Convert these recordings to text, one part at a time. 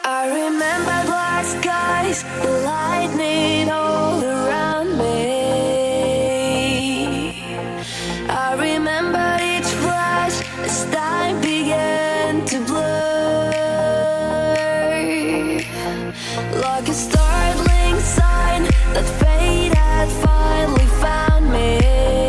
I remember black skies, the lightning all around me. I remember each flash as time began to blur, like a startling sign that fate had finally found me.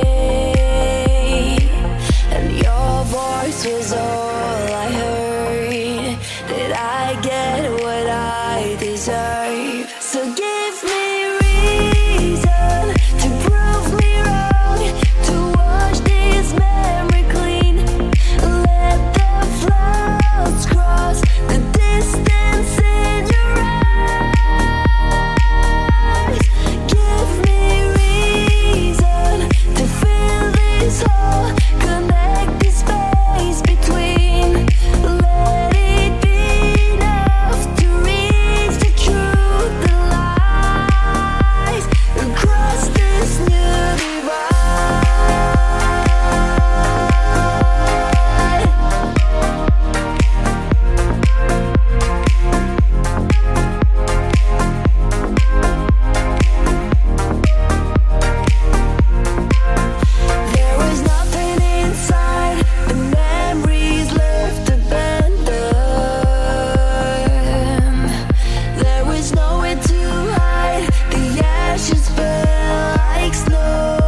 And your voice was all I heard. Did I get what I deserve? So give me reason to prove me wrong, to wash this memory clean. Let the clouds cross the distance in your eyes. Give me reason to fill this hole, connect the space between. Let it be enough to reach the truth, the lies, across this new divide. There was nothing inside, the memories left abandoned. There was nowhere to hide, the ashes fell like snow,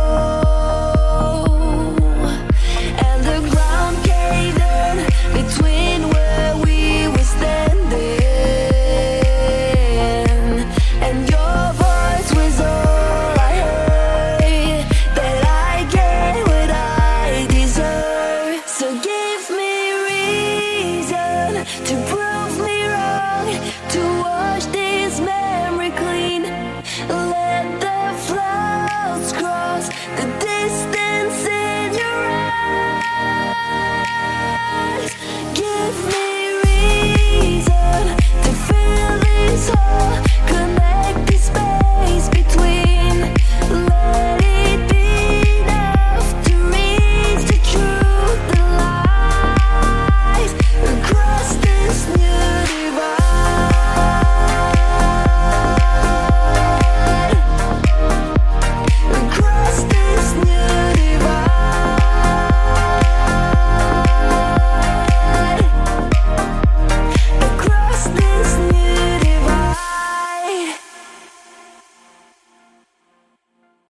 and the ground caved in between where we were standing. And your voice was all I heard. That I get what I deserve. So give me reason to prove me wrong, to wash this memory